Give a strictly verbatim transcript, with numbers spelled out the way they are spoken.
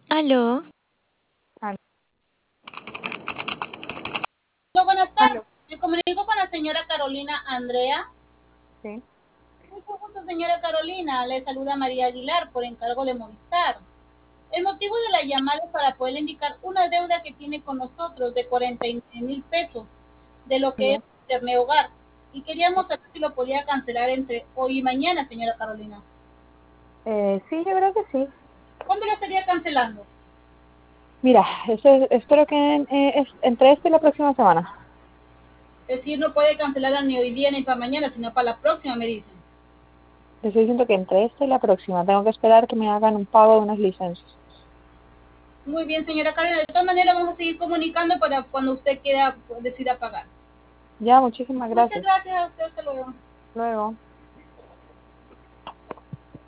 Aló, Al- Hola, buenas tardes. Aló, Me comunico con la señora Carolina Andrea. sí, Mucho gusto, señora Carolina. Le saluda María Aguilar por encargo de Movistar. El motivo de la llamada es para poder indicar una deuda que tiene con nosotros de cuarenta y nueve mil pesos de lo que es ya. Internet Hogar. Y Sí, queríamos saber si lo podía cancelar entre hoy y mañana, señora Carolina. Eh, sí, yo creo que sí. ¿Cuándo lo estaría cancelando? Mira, eso es- espero que eh, es- entre esta y la próxima semana. Es decir, no puede cancelarla ni hoy día ni para mañana, sino para la próxima, me dicen. Les estoy diciendo que entre esta y la próxima tengo que esperar que me hagan un pago de unas licencias. Muy bien, señora Carolina. De todas maneras, vamos a seguir comunicando para cuando usted quiera, pues, decida pagar. Ya, muchísimas Muchas gracias. gracias a usted. Hasta luego. Luego.